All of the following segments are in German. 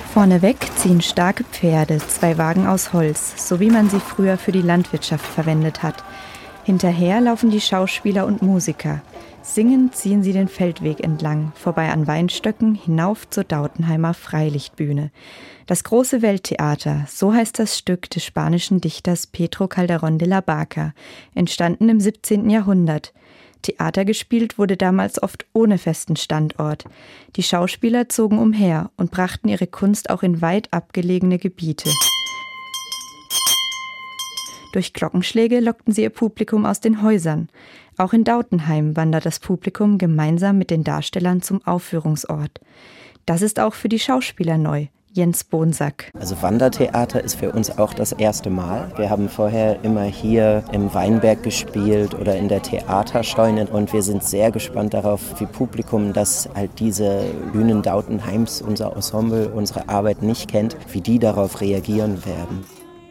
Vorneweg ziehen starke Pferde, 2 Wagen aus Holz, so wie man sie früher für die Landwirtschaft verwendet hat. Hinterher laufen die Schauspieler und Musiker. Singend ziehen sie den Feldweg entlang, vorbei an Weinstöcken, hinauf zur Dautenheimer Freilichtbühne. Das große Welttheater, so heißt das Stück des spanischen Dichters Pedro Calderón de la Barca, entstanden im 17. Jahrhundert. Theater gespielt wurde damals oft ohne festen Standort. Die Schauspieler zogen umher und brachten ihre Kunst auch in weit abgelegene Gebiete. Durch Glockenschläge lockten sie ihr Publikum aus den Häusern. Auch in Dautenheim wandert das Publikum gemeinsam mit den Darstellern zum Aufführungsort. Das ist auch für die Schauspieler neu. Jens Bonsack. Also Wandertheater ist für uns auch das erste Mal. Wir haben vorher immer hier im Weinberg gespielt oder in der Theaterscheune und wir sind sehr gespannt darauf, wie Publikum, das halt diese Bühnen Dautenheims, unser Ensemble, unsere Arbeit nicht kennt, wie die darauf reagieren werden.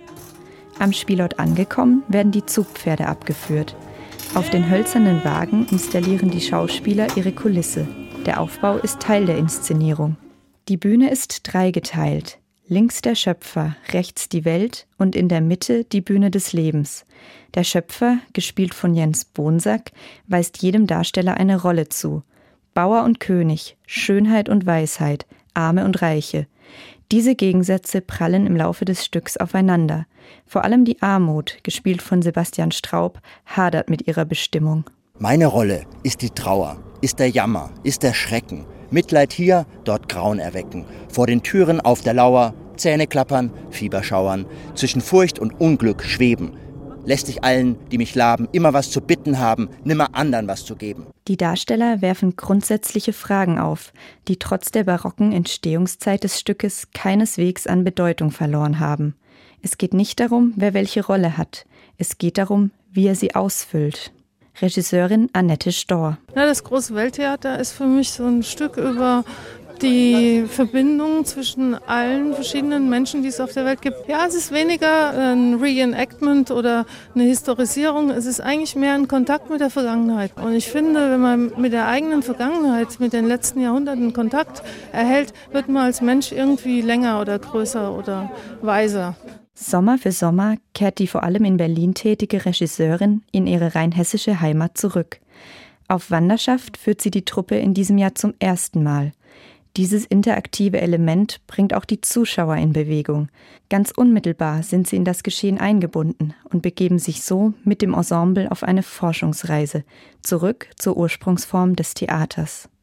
Am Spielort angekommen, werden die Zugpferde abgeführt. Auf den hölzernen Wagen installieren die Schauspieler ihre Kulisse. Der Aufbau ist Teil der Inszenierung. Die Bühne ist dreigeteilt. Links der Schöpfer, rechts die Welt und in der Mitte die Bühne des Lebens. Der Schöpfer, gespielt von Jens Bonsack, weist jedem Darsteller eine Rolle zu. Bauer und König, Schönheit und Weisheit, Arme und Reiche. Diese Gegensätze prallen im Laufe des Stücks aufeinander. Vor allem die Armut, gespielt von Sebastian Straub, hadert mit ihrer Bestimmung. Meine Rolle ist die Trauer, ist der Jammer, ist der Schrecken. Mitleid hier, dort Grauen erwecken. Vor den Türen auf der Lauer, Zähne klappern, Fieber schauern. Zwischen Furcht und Unglück schweben. Lästig allen, die mich laben, immer was zu bitten haben, nimmer andern was zu geben. Die Darsteller werfen grundsätzliche Fragen auf, die trotz der barocken Entstehungszeit des Stückes keineswegs an Bedeutung verloren haben. Es geht nicht darum, wer welche Rolle hat. Es geht darum, wie er sie ausfüllt. Regisseurin Annette Storr. Ja, das große Welttheater ist für mich so ein Stück über die Verbindung zwischen allen verschiedenen Menschen, die es auf der Welt gibt. Ja, es ist weniger ein Reenactment oder eine Historisierung, es ist eigentlich mehr ein Kontakt mit der Vergangenheit. Und ich finde, wenn man mit der eigenen Vergangenheit, mit den letzten Jahrhunderten Kontakt erhält, wird man als Mensch irgendwie länger oder größer oder weiser. Sommer für Sommer kehrt die vor allem in Berlin tätige Regisseurin in ihre rein hessische Heimat zurück. Auf Wanderschaft führt sie die Truppe in diesem Jahr zum ersten Mal. Dieses interaktive Element bringt auch die Zuschauer in Bewegung. Ganz unmittelbar sind sie in das Geschehen eingebunden und begeben sich so mit dem Ensemble auf eine Forschungsreise, zurück zur Ursprungsform des Theaters.